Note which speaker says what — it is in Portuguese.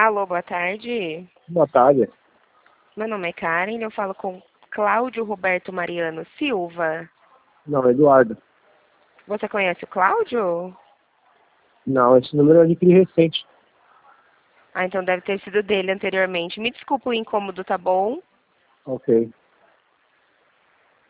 Speaker 1: Alô, boa tarde.
Speaker 2: Boa tarde.
Speaker 1: Meu nome é Karen, eu falo com Cláudio Roberto Mariano Silva.
Speaker 2: Não, Eduardo.
Speaker 1: Você conhece o Cláudio?
Speaker 2: Não, esse número eu adquiri recente.
Speaker 1: Ah, então deve ter sido dele anteriormente. Me desculpa o incômodo, tá bom?
Speaker 2: Ok.